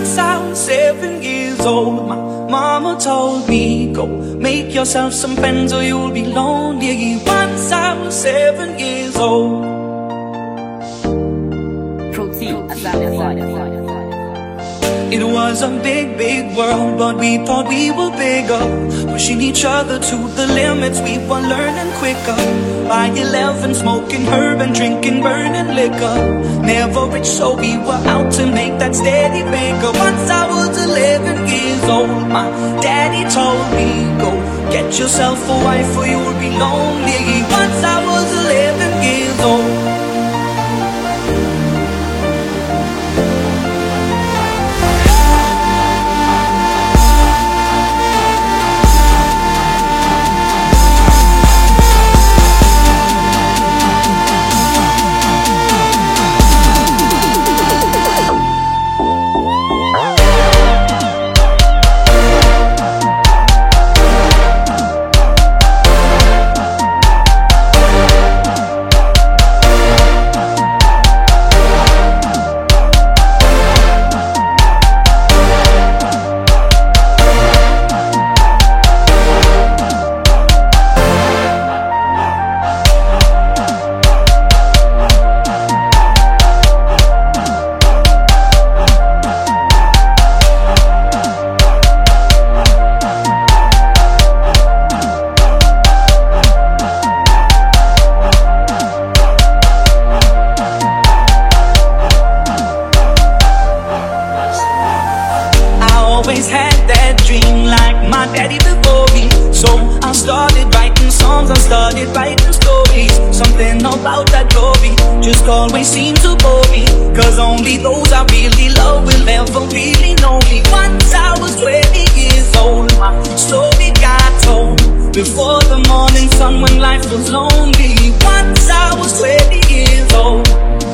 Once I was 7 years old, my mama told me, go make yourself some friends or you'll be lonely. Once I was 7 years old. It was a big, big world, but we thought we were bigger, pushing each other to the limits. We were learning quicker. By 11, smoking herb and drinking burning liquor. Never rich, so we were out to make that steady bigger. Once I was 11 years old, my daddy told me, go get yourself a wife or you'll be lonely. Once I was 11 years old. Always had that dream like my daddy before me. So I started writing songs, I started writing stories. Something about that glory just always seemed to bore me, cause only those I really love will ever really know me. Once I was 20 years old, my story got told before the morning sun when life was lonely. Once I was 20 years old.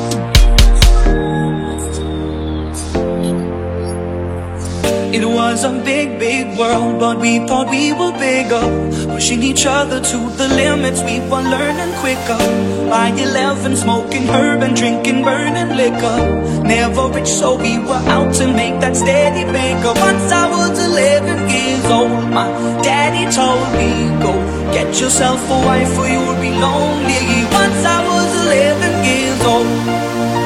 It was a big, big world, but we thought we were bigger, pushing each other to the limits. We were learning quicker. By 11, smoking herb and drinking burning liquor. Never rich, so we were out to make that steady bigger. Once I was 11 years old, my daddy told me, go get yourself a wife or you'll be lonely. Once I was 11 years old.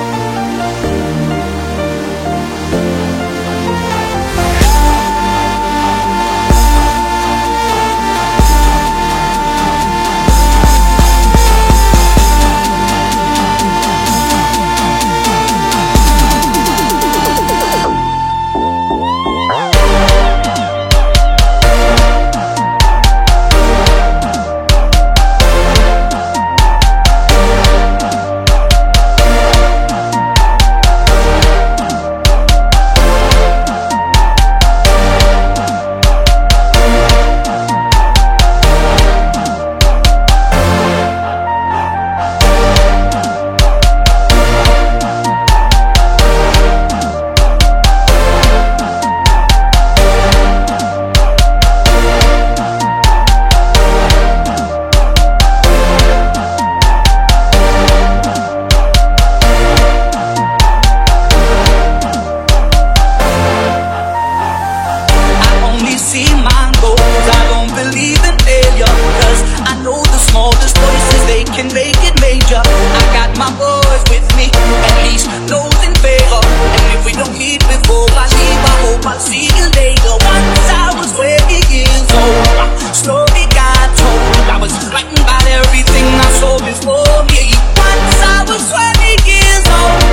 Can make it major. I got my boys with me, at least those in favor. And if we don't meet before I leave, I hope I'll see you later. Once I was 20 years old, my story got told. I was frightened by everything I saw before me. Once I was 20 years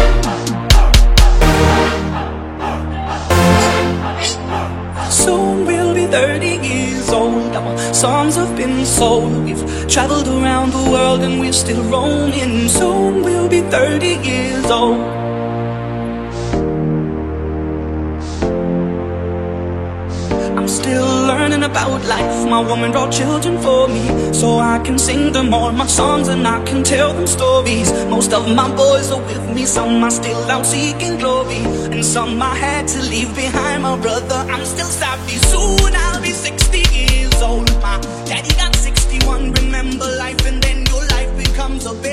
old. Soon we'll be 30 years old. Our songs have been sold. We've traveled around the world and we're still roaming. Soon we'll be 30 years old. I'm still learning about life. My woman brought children for me, so I can sing them all my songs and I can tell them stories. Most of my boys are with me, some are still out seeking glory, and some I had to leave behind. My brother, I'm still savvy. Soon I'll be 60 years old. My daddy got 61. Remember life and then your life becomes a bit